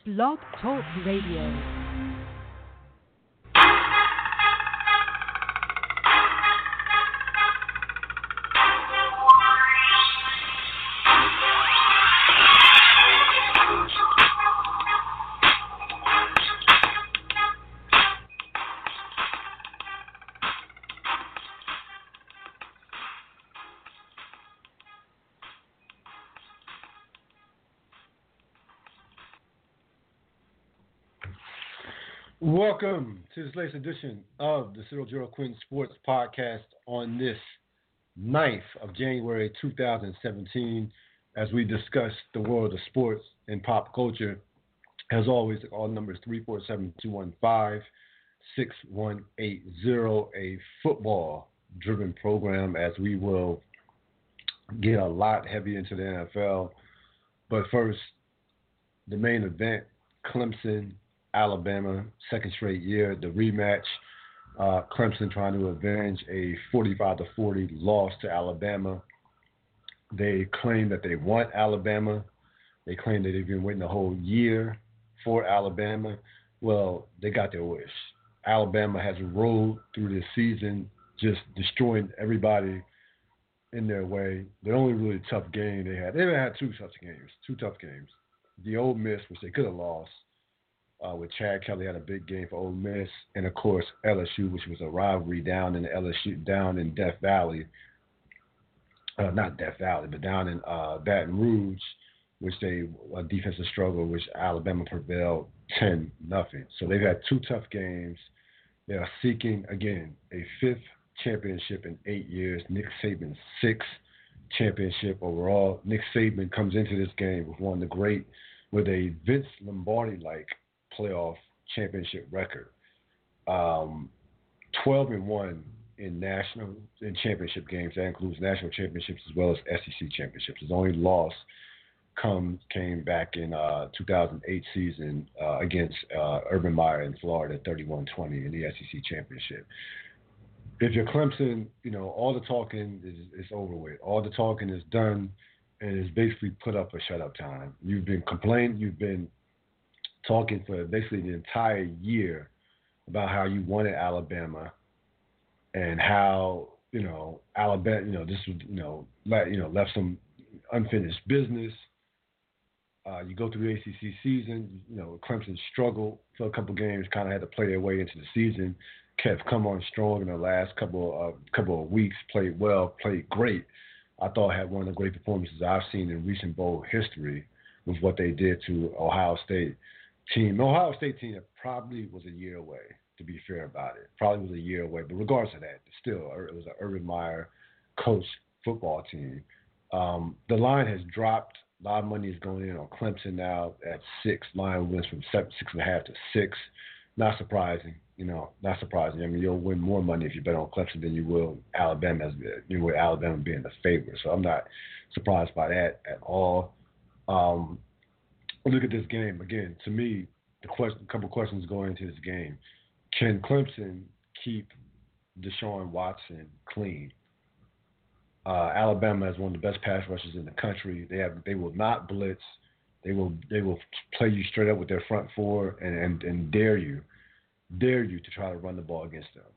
Blog Talk Radio. Welcome to this latest edition of the Cyril Gerald Quinn Sports Podcast on this 9th of January 2017 as we discuss the world of sports and pop culture. As always, all numbers 347-215-6180, a football-driven program as we will get a lot heavy into the NFL. But first, the main event, Clemson, Alabama, second straight year, the rematch. Clemson trying to avenge a 45-40 loss to Alabama. They claim that they want Alabama. They claim that they've been waiting a whole year for Alabama. Well, they got their wish. Alabama has rolled through this season, just destroying everybody in their way. The only really tough game they had two tough games. The Ole Miss, which they could have lost, with Chad Kelly had a big game for Ole Miss, and of course LSU, which was a rivalry down in Death Valley, not Death Valley, but down in Baton Rouge, which a defensive struggle, which Alabama prevailed 10-0. So they've had two tough games. They are seeking again a fifth championship in 8 years. Nick Saban's sixth championship overall. Nick Saban comes into this game with a Vince Lombardi-like playoff championship record, 12-1 in championship games. That includes national championships as well as SEC championships. His only loss came back in 2008 season against Urban Meyer in Florida, 31-20 in the SEC championship. If you're Clemson, all the talking is over with. All the talking is done, and it's basically put up or shut up time. You've been complaining. You've been talking for basically the entire year about how you wanted Alabama and how Alabama this was left some unfinished business. You go through the ACC season, Clemson struggled for a couple games, kind of had to play their way into the season. Kev come on strong in the last couple of weeks, played well, played great. I thought had one of the great performances I've seen in recent bowl history with what they did to Ohio State team. The Ohio State team that probably was a year away, to be fair about it. Probably was a year away, but regardless of that, still, it was an Urban Meyer coach football team. The line has dropped. A lot of money is going in on Clemson now at 6. Line wins from 6.5 to 6. Not surprising, not surprising. I mean, you'll win more money if you bet on Clemson than you will Alabama, Alabama being the favorite. So I'm not surprised by that at all. Look at this game again. To me, a couple questions going into this game: can Clemson keep Deshaun Watson clean? Alabama is one of the best pass rushers in the country. They will not blitz. They will play you straight up with their front four and dare you to try to run the ball against them.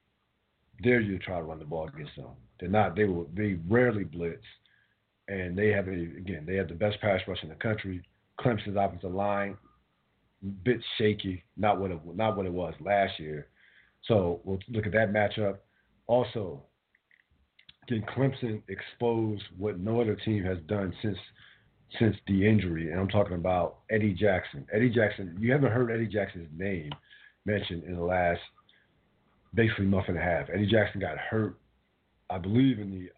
They rarely blitz, and they have the best pass rush in the country. Clemson's offensive line, bit shaky, not what it was last year. So we'll look at that matchup. Also, can Clemson expose what no other team has done since the injury? And I'm talking about Eddie Jackson. Eddie Jackson, you haven't heard Eddie Jackson's name mentioned in the last basically month and a half. Eddie Jackson got hurt, I believe, in the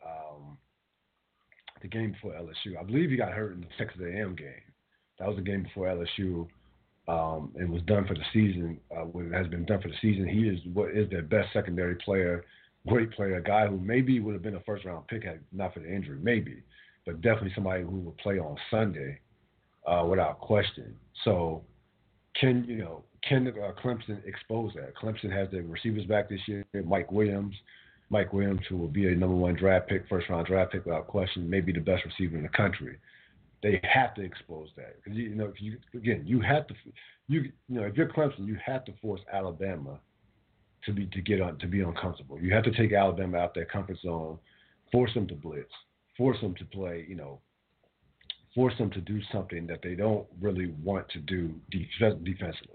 game before LSU. I believe he got hurt in the Texas A&M game. That was the game before LSU, and was done for the season. Has been done for the season. He is what is their best secondary player, great player, a guy who maybe would have been a first-round pick had not for the injury, maybe, but definitely somebody who will play on Sunday without question. So can Clemson expose that? Clemson has the receivers back this year. Mike Williams, who will be a number one draft pick, first-round draft pick without question, maybe the best receiver in the country. They have to expose that because you have to if you're Clemson, you have to force Alabama to be uncomfortable. You have to take Alabama out their comfort zone, force them to blitz, force them to play, force them to do something that they don't really want to do defensively.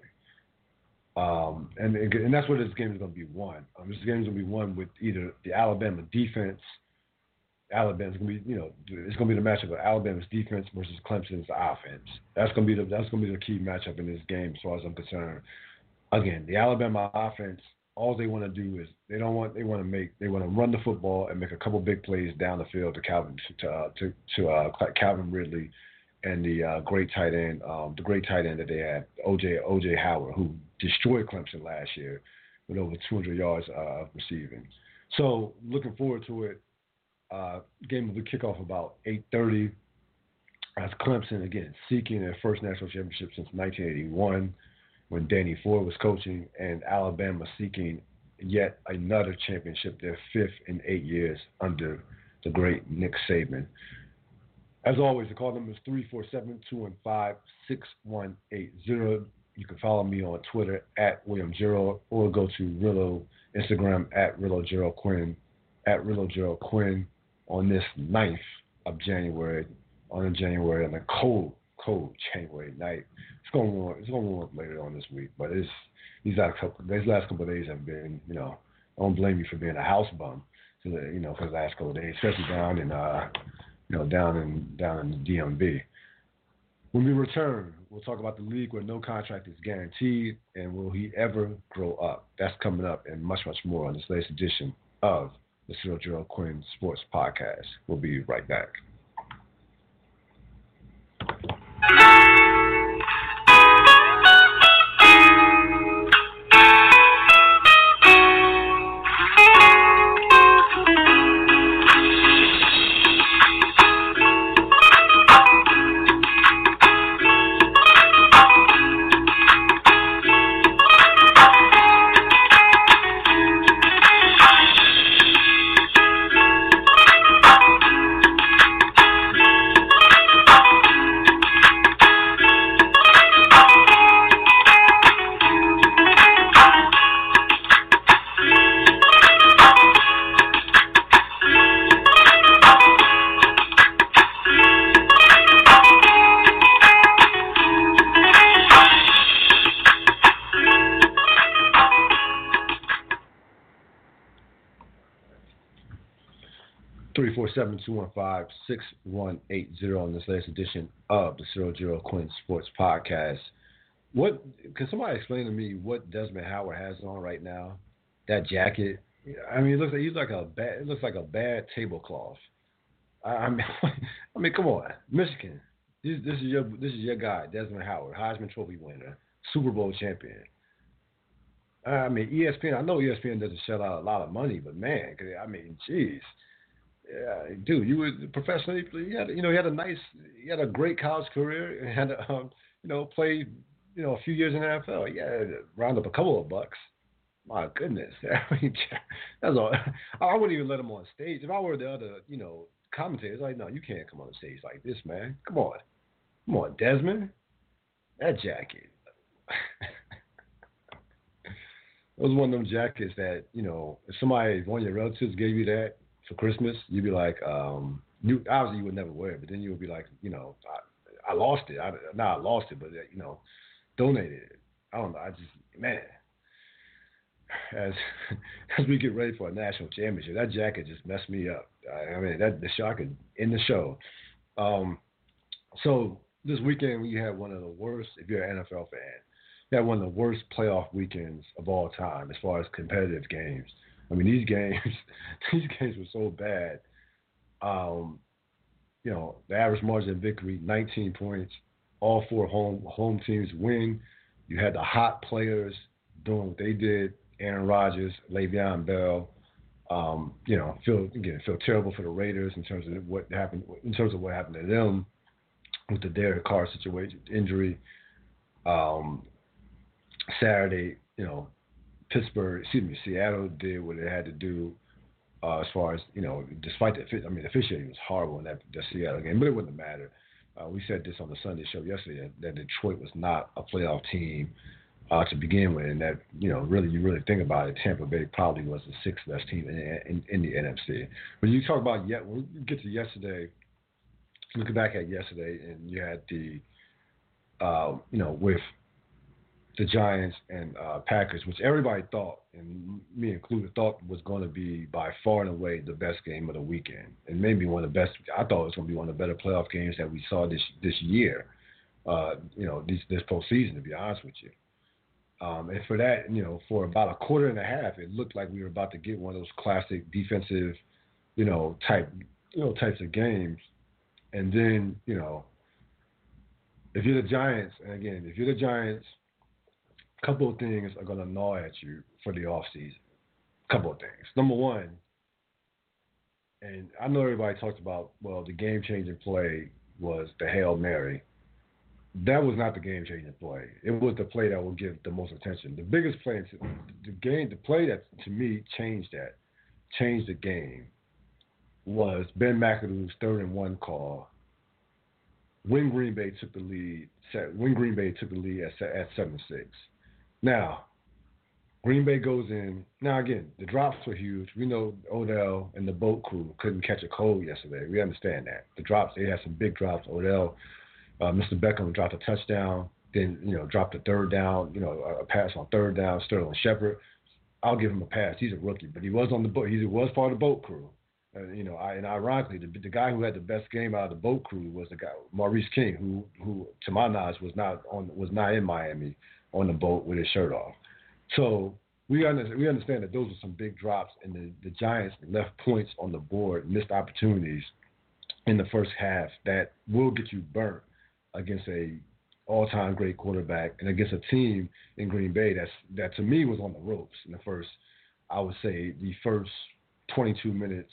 And that's where this game is going to be won. This game is going to be won with either the Alabama defense. Alabama's going to be, it's going to be the matchup of Alabama's defense versus Clemson's offense. That's going to be the key matchup in this game, as far as I'm concerned. Again, the Alabama offense, all they want to do is they want to run the football and make a couple big plays down the field to Calvin Ridley and the great tight end that they had, OJ Howard, who destroyed Clemson last year with over 200 yards of receiving. So looking forward to it. Game will be kickoff about 8:30. As Clemson again seeking their first national championship since 1981, when Danny Ford was coaching, and Alabama seeking yet another championship, their fifth in 8 years under the great Nick Saban. As always, the call number is 347-215-6180. You can follow me on Twitter at William Gerald, or go to Rillo Instagram at Rillo Gerald Quinn, on this 9th of January, on a cold January night. It's going to warm up later on this week, but these last couple of days have been, I don't blame you for being a house bum, for the last couple of days, especially down in the DMV. When we return, we'll talk about the league where no contract is guaranteed, and will he ever grow up? That's coming up, and much, much more on this latest edition of the Cyril Gerald Quinn Sports Podcast. We'll be right back. Seven 215-6180 on this latest edition of the Cyril Gerald Quinn Sports Podcast. What can somebody explain to me what Desmond Howard has on right now? That jacket. I mean, it looks like a bad tablecloth. I mean, come on, Michigan. This is your guy, Desmond Howard, Heisman Trophy winner, Super Bowl champion. I mean, ESPN. I know ESPN doesn't shell out a lot of money, but man, I mean, jeez. Yeah, dude, you were professionally. You had a great college career, and had played a few years in the NFL. Yeah, round up a couple of bucks. My goodness, I mean, that's all. I wouldn't even let him on stage. If I were the other, commentators, like, no, you can't come on the stage like this, man. Come on, Desmond. That jacket. It was one of them jackets that if one of your relatives gave you that for Christmas, you'd be like, obviously you would never wear it, but then you would be like, I lost it. I lost it, but donated it. I don't know. As we get ready for a national championship, that jacket just messed me up. I mean, the show I could end the show. So this weekend we had one of the worst. If you're an NFL fan, you had one of the worst playoff weekends of all time as far as competitive games. I mean, these games were so bad. The average margin of victory, 19 points. All four home teams win. You had the hot players doing what they did. Aaron Rodgers, Le'Veon Bell. Feel terrible for the Raiders in terms of what happened. In terms of what happened to them with the Derek Carr situation, injury. Saturday, Seattle did what it had to do as far as, despite the officiating was horrible in that Seattle game, but it wouldn't matter. We said this on the Sunday show yesterday that Detroit was not a playoff team to begin with, and that really you really think about it, Tampa Bay probably was the sixth best team in the NFC. When you talk about when you get to yesterday, looking back at yesterday, and you had the with the Giants and Packers, which everybody thought, and me included, thought was going to be by far and away the best game of the weekend, and maybe one of the best. I thought it was going to be one of the better playoff games that we saw this year. This postseason, to be honest with you. And for that, for about a quarter and a half, it looked like we were about to get one of those classic defensive, types of games. And then, if you're the Giants, and again, if you're the Giants, a couple of things are going to gnaw at you for the offseason. A couple of things. Number one, and I know everybody talks about, the game-changing play was the Hail Mary. That was not the game-changing play. It was the play that will give the most attention. The biggest play, the play that to me changed the game, was Ben McAdoo's 3rd and 1 call when Green Bay took the lead. When Green Bay took the lead at 7-6. Now, Green Bay goes in. Now again, the drops were huge. We know Odell and the boat crew couldn't catch a cold yesterday. We understand that. The drops, they had some big drops. Odell. Mr. Beckham dropped a touchdown, then, dropped a third down, a pass on 3rd down, Sterling Shepard. I'll give him a pass. He's a rookie, but he was on the boat. He was part of the boat crew. And ironically, the guy who had the best game out of the boat crew was the guy, Maurice King, who to my knowledge was not in Miami on the boat with his shirt off. So we understand that those were some big drops, and the Giants left points on the board, missed opportunities in the first half that will get you burnt against a all-time great quarterback and against a team in Green Bay that to me was on the ropes in the first, I would say, the first 22 minutes,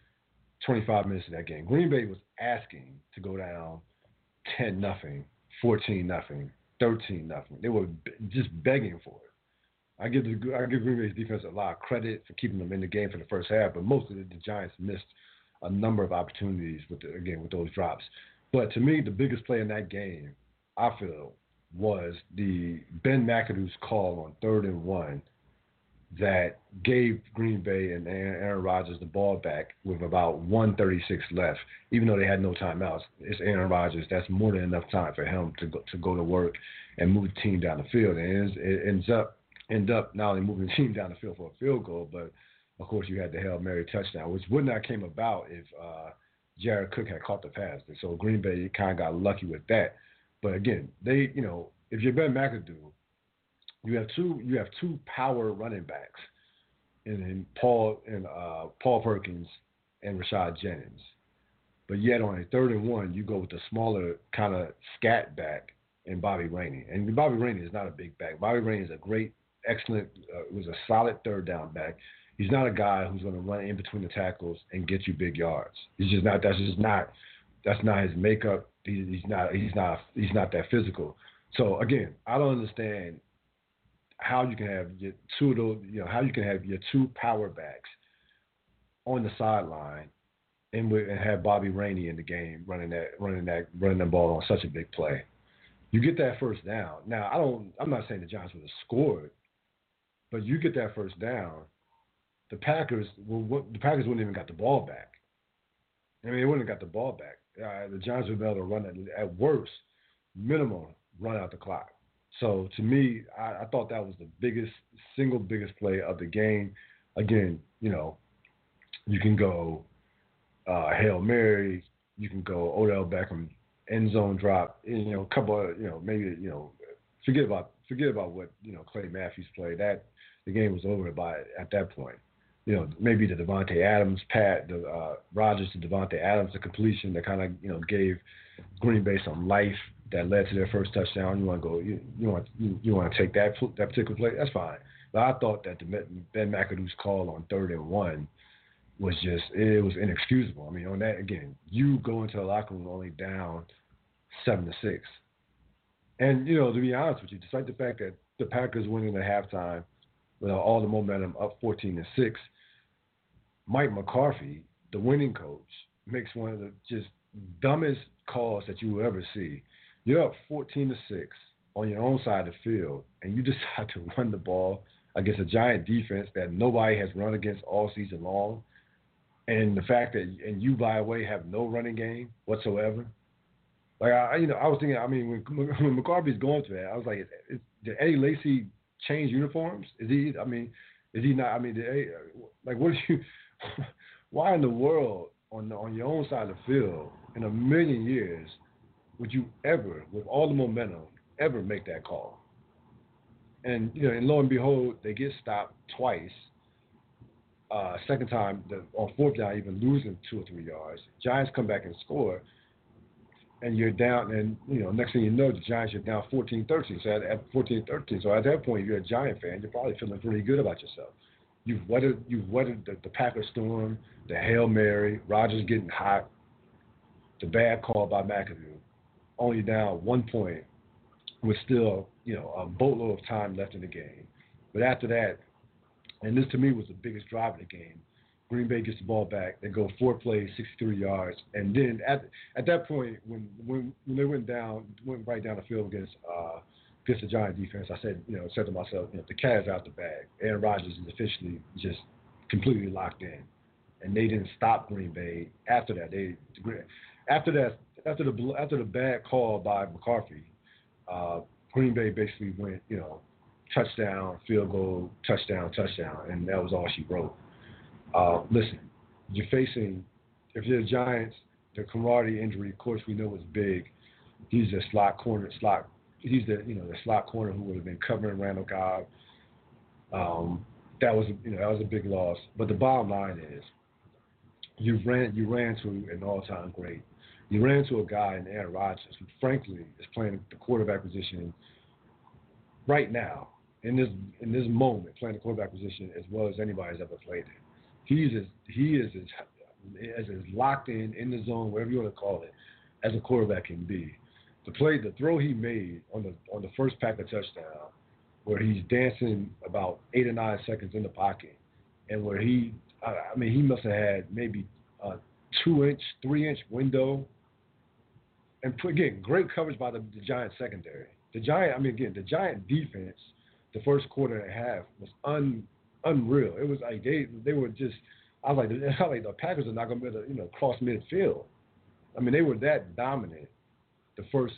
25 minutes of that game. Green Bay was asking to go down 10-0, 14-0, 13-0. They were just begging for it. I give Green Bay's defense a lot of credit for keeping them in the game for the first half, but most of the Giants missed a number of opportunities with those drops. But to me, the biggest play in that game, I feel, was the Ben McAdoo's call on 3rd and 1 that gave Green Bay and Aaron Rodgers the ball back with about 1:36 left, even though they had no timeouts. It's Aaron Rodgers. That's more than enough time for him to go to work and move the team down the field. And it end up not only moving the team down the field for a field goal, but of course you had the Hail Mary touchdown, which would not came about if Jared Cook had caught the pass. And so Green Bay kind of got lucky with that. But again, if you're Ben McAdoo, you have two power running backs in Paul Perkins and Rashad Jennings. But yet on a 3rd and 1, you go with the smaller kind of scat back in Bobby Rainey. And Bobby Rainey is not a big back. Bobby Rainey is a great, excellent, was a solid 3rd down back. He's not a guy who's going to run in between the tackles and get you big yards. He's just not. That's not his makeup. He's not that physical. So again, I don't understand how you can have your two of those. How you can have your two power backs on the sideline and have Bobby Rainey in the game running the ball on such a big play. You get that first down. Now I'm not saying the Giants would have scored, but you get that first down. The Packers wouldn't even got the ball back. I mean, they wouldn't have got the ball back. The Giants would be able to run at worst, minimum, run out the clock. So to me, I thought that was the single biggest play of the game. Again, you can go Hail Mary, you can go Odell Beckham end zone drop. A couple of maybe forget about what Clay Matthews played. That the game was over at that point. Maybe the Devontae Adams Rodgers to Devontae Adams, the completion that kind of gave Green Bay some life that led to their first touchdown. You want to go, you want to take that particular play. That's fine. But I thought that Ben McAdoo's call on 3rd and 1 was it was inexcusable. I mean, on that again, you go into the locker room only down 7-6, and to be honest with you, despite the fact that the Packers winning at halftime with all the momentum up 14-6. Mike McCarthy, the winning coach, makes one of the just dumbest calls that you will ever see. You're up 14-6 on your own side of the field, and you decide to run the ball against a Giant defense that nobody has run against all season long, and the fact that and you, by the way, have no running game whatsoever. Like I was thinking. I mean, when McCarthy's going through that, I was like, did Eddie Lacy change uniforms? Is he? I mean, is he not? I mean, like, what do you? Why in the world on your own side of the field in a million years would you ever, with all the momentum, ever make that call? And and lo and behold, they get stopped twice. Second time, on fourth down, even losing 2 or 3 yards. Giants come back and score, and you're down. And next thing you know, the Giants are down 14-13. So at 14-13, so at that point, if you're a Giant fan, you're probably feeling pretty good about yourself. You've weathered the Packer storm, the Hail Mary, Rodgers getting hot, the bad call by McAdoo, only down 1 point with still a boatload of time left in the game. But after that, and this to me was the biggest drive of the game, Green Bay gets the ball back. They go 4 plays, 63 yards, and then at that point, when they went right down the field against the Giant defense, I said to myself, the cat is out the bag. Aaron Rodgers is officially just completely locked in, and they didn't stop Green Bay after that. After the bad call by McCarthy, Green Bay basically went touchdown, field goal, touchdown, and that was all she wrote. Listen, you're facing, if you're the Giants, the Camaraderie injury, of course, we know is big. He's a slot corner. He's the slot corner who would have been covering Randall Cobb. That was a big loss. But the bottom line is, you ran to an all-time great. You ran to a guy in Aaron Rodgers who, frankly, is playing the quarterback position right now in this moment, playing the quarterback position as well as anybody's ever played it. He is as locked in the zone, whatever you want to call it, as a quarterback can be. The throw he made on the first Packer touchdown, where he's dancing about 8 or 9 seconds in the pocket, and where he must have had maybe a 2-inch, 3-inch window, and again, great coverage by the Giant secondary. The Giant defense, the first quarter and a half was unreal. It was like they were just. I was like the Packers are not going to be able to cross midfield. I mean, they were that dominant. The first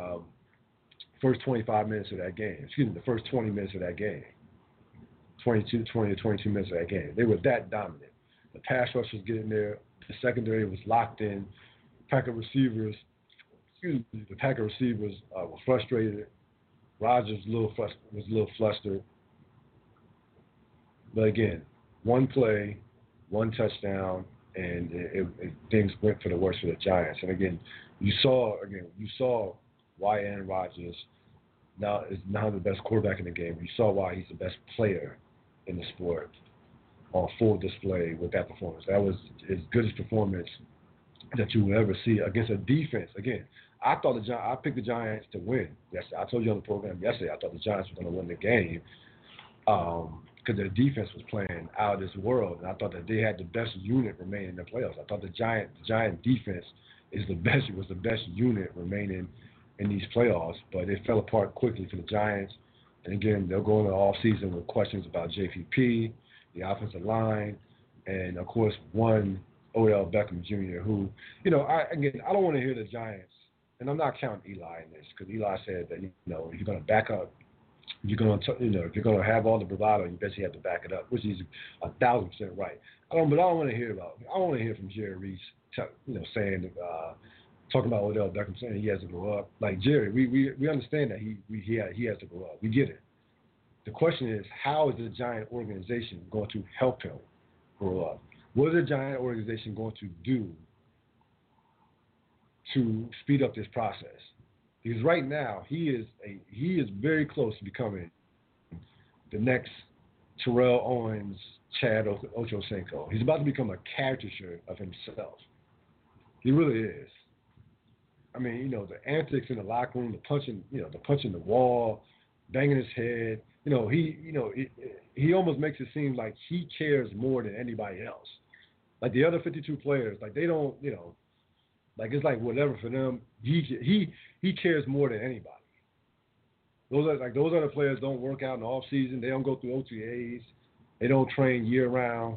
25 minutes of that game. Excuse me, the first 20 minutes of that game. 20 or 22 minutes of that game. They were that dominant. The pass rush was getting there. The secondary was locked in. The Packer receivers were frustrated. Rodgers was a little flustered. But again, 1 play, 1 touchdown, and things went for the worse for the Giants. And again, you saw why Aaron Rodgers now is the best quarterback in the game. You saw why he's the best player in the sport on full display with that performance. That was as good a performance that you will ever see against a defense. Again, I picked the Giants to win. Yes, I told you on the program yesterday I thought the Giants were going to win the game because their defense was playing out of this world, and I thought that they had the best unit remaining in the playoffs. I thought the Giant defense was the best unit remaining in these playoffs, but it fell apart quickly for the Giants. And again, they'll go into the offseason with questions about JPP, the offensive line, and of course one Odell Beckham Jr. who, I don't want to hear the Giants, and I'm not counting Eli in this because Eli said that if you're going to back up, if you're going to have all the bravado, you basically have to back it up, which is 1,000% right. I don't want to hear from Jerry Reese, saying talking about Odell Beckham saying he has to grow up. Like Jerry, we understand that he has to grow up. We get it. The question is, how is the Giant organization going to help him grow up? What is the Giant organization going to do to speed up this process? Because right now he is very close to becoming the next Terrell Owens, Chad Ochocinco. He's about to become a caricature of himself. He really is. I mean, the antics in the locker room, the punching the wall, banging his head. He almost makes it seem like he cares more than anybody else. Like the other 52 players, like they don't, Like it's like whatever for them. He cares more than anybody. Those other players don't work out in the off season. They don't go through OTAs. They don't train year round.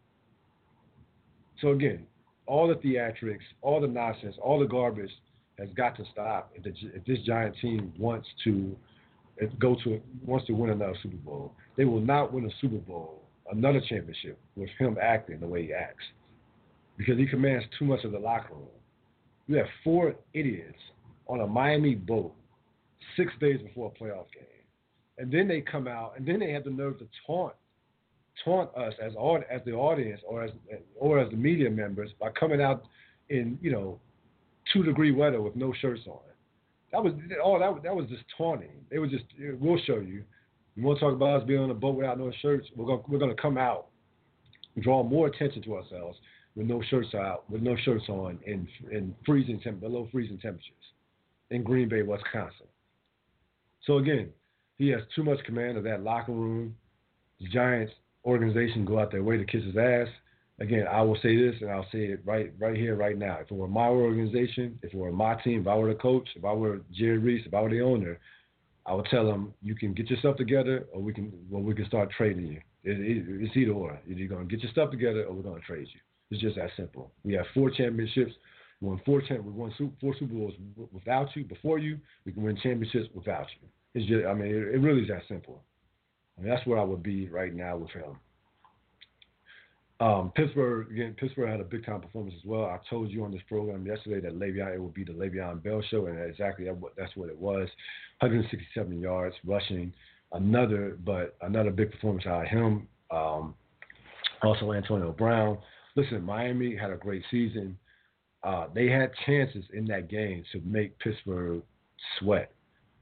So again, all the theatrics, all the nonsense, all the garbage has got to stop if this Giant team wants to win another Super Bowl. They will not win a Super Bowl, another championship, with him acting the way he acts, because he commands too much of the locker room. You have 4 idiots on a Miami boat 6 days before a playoff game, and then they come out and then they have the nerve to taunt us as the audience or as the media members by coming out in 2-degree weather with no shirts on. That was just taunting. They were just, we'll show you. You want to talk about us being on a boat without no shirts? We're gonna come out and draw more attention to ourselves with no shirts on in below freezing temperatures in Green Bay, Wisconsin. So again, he has too much command of that locker room. The Giants organization go out their way to kiss his ass. Again, I will say this, and I'll say it right here, right now. If it were my organization, if it were my team, if I were the coach, if I were Jerry Reese, if I were the owner, I would tell them, you can get yourself together, or we can start trading you. It's either or. Either you're going to get your stuff together, or we're going to trade you. It's just that simple. We have 4 championships. We won 4 Super Bowls without you, before you. We can win championships without you. It's just, it really is that simple. That's where I would be right now with him. Pittsburgh had a big time performance as well. I told you on this program yesterday that it would be the Le'Veon Bell show, and that's what it was. 167 yards rushing, another big performance out of him. Also Antonio Brown. Listen, Miami had a great season. They had chances in that game to make Pittsburgh sweat.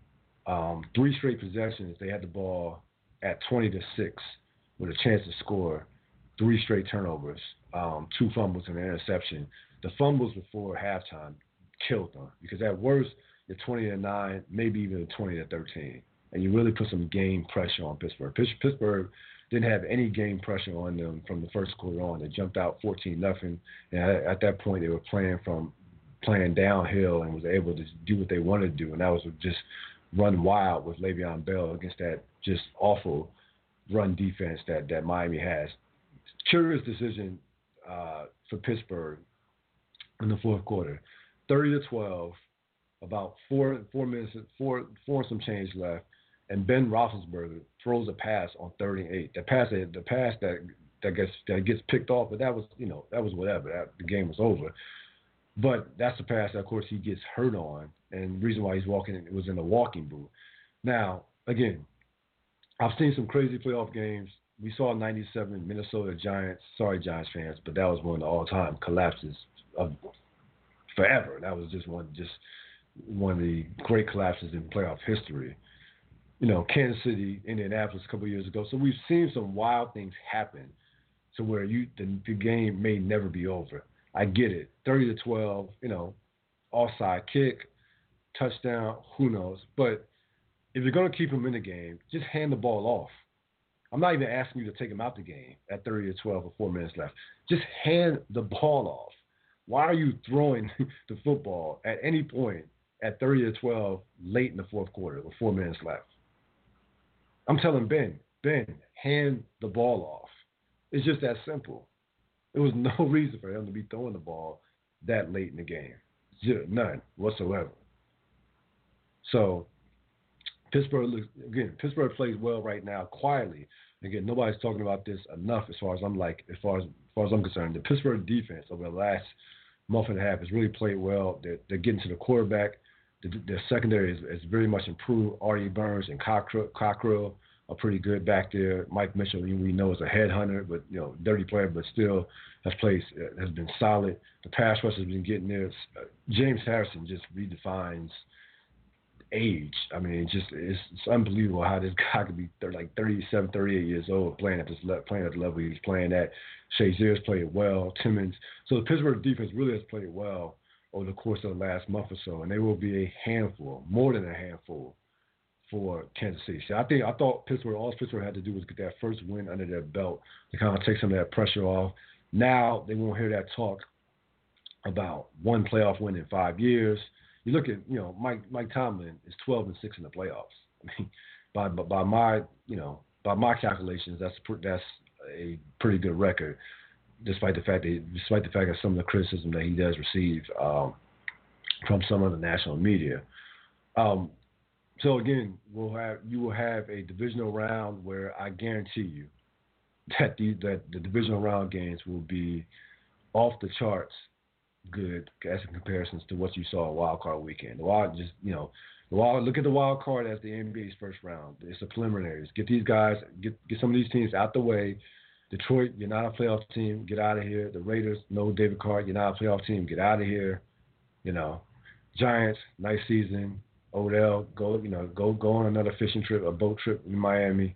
3 straight possessions, they had the ball at 20-6 with a chance to score. 3 straight turnovers, 2 fumbles and an interception. The fumbles before halftime killed them, because at worst you're 20-9, maybe even 20-13, and you really put some game pressure on Pittsburgh. Pittsburgh didn't have any game pressure on them from the first quarter on. They jumped out 14-0, and at that point they were playing downhill and was able to do what they wanted to do, and that was just run wild with Le'Veon Bell against that just awful run defense that Miami has. Curious decision for Pittsburgh in the fourth quarter. 30-12, about 4 minutes, four and some change left, and Ben Roethlisberger throws a pass on 3rd and 8. The pass that gets picked off, but that was whatever. The game was over. But that's the pass that, of course, he gets hurt on, and the reason why he's was in the walking boot. Now, again, I've seen some crazy playoff games. We saw 97 Minnesota Giants. Sorry, Giants fans, but that was one of the all-time collapses of forever. That was just one of the great collapses in playoff history. Kansas City, Indianapolis a couple of years ago. So we've seen some wild things happen to where the game may never be over. I get it. 30-12, offside kick, touchdown, who knows. But if you're going to keep them in the game, just hand the ball off. I'm not even asking you to take him out the game at 30-12 with 4 minutes left. Just hand the ball off. Why are you throwing the football at any point at 30-12 late in the fourth quarter with 4 minutes left? I'm telling Ben, hand the ball off. It's just that simple. There was no reason for him to be throwing the ball that late in the game. None whatsoever. So Pittsburgh plays well right now, quietly. Again, nobody's talking about this enough as far as I'm concerned. The Pittsburgh defense over the last month and a half has really played well. They're getting to the quarterback. Their secondary is very much improved. Artie Burns and Cockrell are pretty good back there. Mike Mitchell, we know, is a headhunter, but dirty player, but still has been solid. The pass rush has been getting there. James Harrison just redefines age. It's unbelievable how this guy could be 37, 38 years old playing at the level he's playing at. Shazier's played well. Timmons. So the Pittsburgh defense really has played well over the course of the last month or so, and they will be a handful, more than a handful, for Kansas City. So I thought all Pittsburgh had to do was get that first win under their belt to kind of take some of that pressure off. Now they won't hear that talk about one playoff win in 5 years. You look at Mike Tomlin is 12-6 in the playoffs. I mean, by my by my calculations, that's a pretty good record, despite the fact that some of the criticism that he does receive from some of the national media. Um, so again, you will have a divisional round where I guarantee you that the divisional round games will be off the charts good as in comparisons to what you saw wild card weekend. Look at the wild card as the NBA's first round. It's the preliminaries. Get these guys, get some of these teams out the way. Detroit, you're not a playoff team. Get out of here. The Raiders, no David Carr, you're not a playoff team. Get out of here. Giants, nice season. Odell, go on another fishing trip, a boat trip in Miami.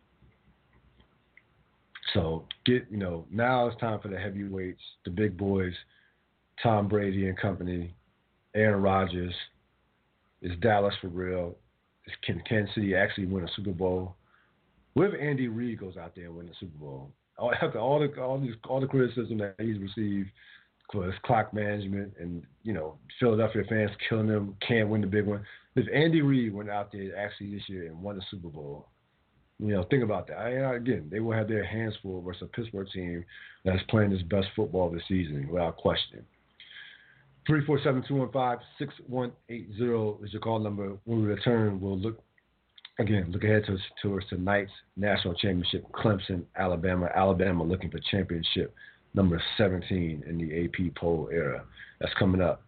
So now it's time for the heavyweights, the big boys, Tom Brady and company, Aaron Rodgers. Is Dallas for real? Can Kansas City actually win a Super Bowl? What if Andy Reid goes out there and wins the Super Bowl? After all the criticism that he's received for his clock management and Philadelphia fans killing him, can't win the big one. If Andy Reid went out there actually this year and won the Super Bowl, think about that. Again, they will have their hands full versus a Pittsburgh team that's playing its best football this season without question. 347-215-6180 is your call number. When we return, we'll look ahead towards tonight's national championship, Clemson, Alabama. Alabama looking for championship number 17 in the AP poll era. That's coming up.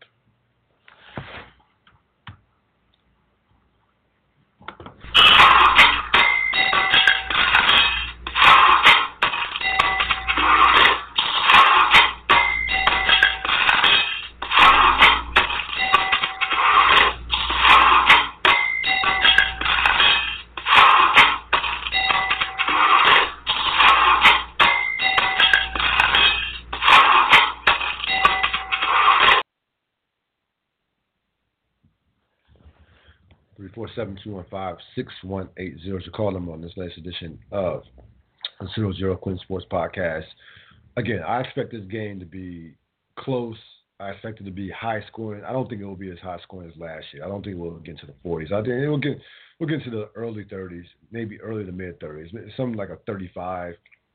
347-215-6180 is your call number on this latest edition of the 00 Clinton Sports Podcast. Again, I expect this game to be close. I expect it to be high scoring. I don't think it will be as high scoring as last year. I don't think we'll get into the 40s. I think we'll get into the early 30s, maybe early to mid 30s. Something like a 35,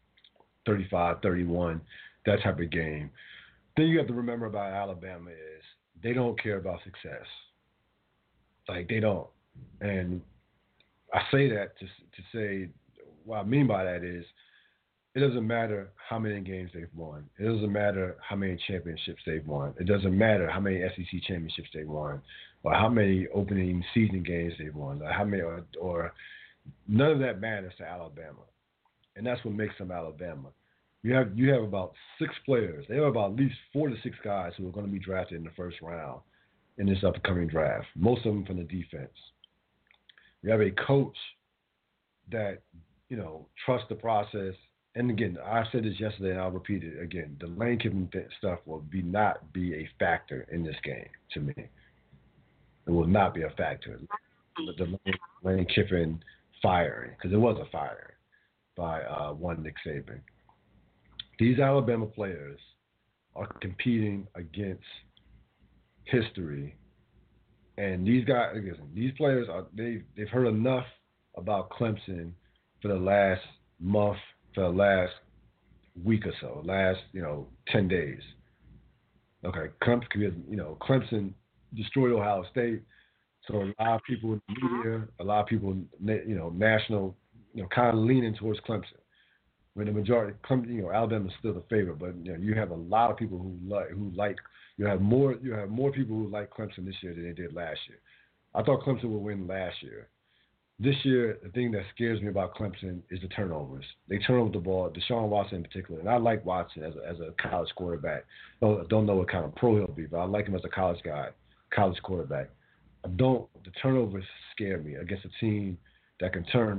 31, that type of game. Thing you have to remember about Alabama is they don't care about success. Like, they don't. And I say that to say what I mean by that is it doesn't matter how many games they've won. It doesn't matter how many championships they've won. It doesn't matter how many SEC championships they've won or how many opening season games they've won or how many or none of that matters to Alabama. And that's what makes them Alabama. You have about 6 players. They have about at least 4 to 6 guys who are going to be drafted in the first round in this upcoming draft, most of them from the defense. You have a coach that, trusts the process. And again, I said this yesterday and I'll repeat it again. The Lane Kiffin stuff will not be a factor in this game to me. It will not be a factor. The Lane Kiffin firing, because it was a firing by one Nick Saban. These Alabama players are competing against history. And these guys, these players they've heard enough about Clemson for the last month, for the last week or so, last 10 days. Okay, Clemson destroyed Ohio State, so a lot of people in the media, a lot of people national, kind of leaning towards Clemson. When the majority, Alabama's still the favorite, but you have a lot of people who like. You have more people who like Clemson this year than they did last year. I thought Clemson would win last year. This year, the thing that scares me about Clemson is the turnovers. They turn over the ball, Deshaun Watson in particular, and I like Watson as a college quarterback. Don't know what kind of pro he'll be, but I like him as a college quarterback. The turnovers scare me against a team that can turn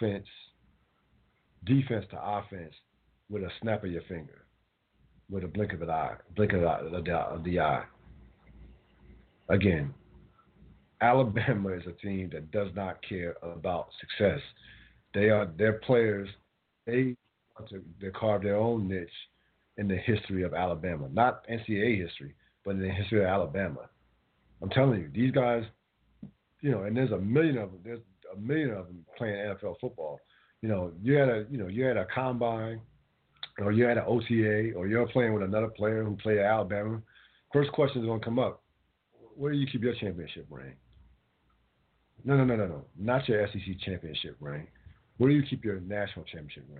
defense to offense with a snap of your finger. With a blink of the eye. Again, Alabama is a team that does not care about success. Their players, they want to carve their own niche in the history of Alabama, not NCAA history, but in the history of Alabama. I'm telling you, these guys, and there's a million of them. There's a million of them playing NFL football. You had a combine, or you had an OTA, or you're playing with another player who played at Alabama. First question is going to come up: where do you keep your championship ring? No, not your SEC championship ring. Where do you keep your national championship ring?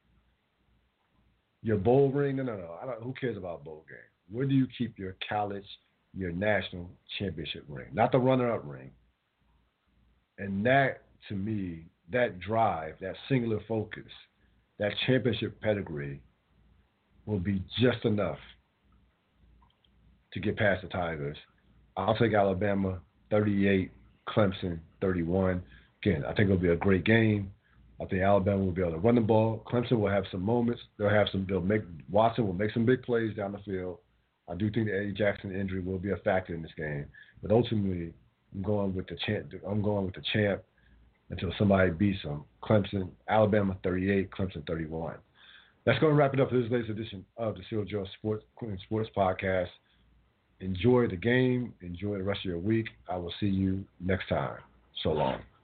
Your bowl ring? No. Who cares about bowl game? Where do you keep your college, your national championship ring? Not the runner-up ring. And that, to me, that drive, that singular focus, that championship pedigree will be just enough to get past the Tigers. I'll take Alabama 38, Clemson 31. Again, I think it'll be a great game. I think Alabama will be able to run the ball. Clemson will have some moments. Watson will make some big plays down the field. I do think the Eddie Jackson injury will be a factor in this game. But ultimately, I'm going with the champ until somebody beats them. Clemson, Alabama 38, Clemson 31. That's going to wrap it up for this latest edition of the Seal Joe Sports Podcast. Enjoy the game. Enjoy the rest of your week. I will see you next time. So long.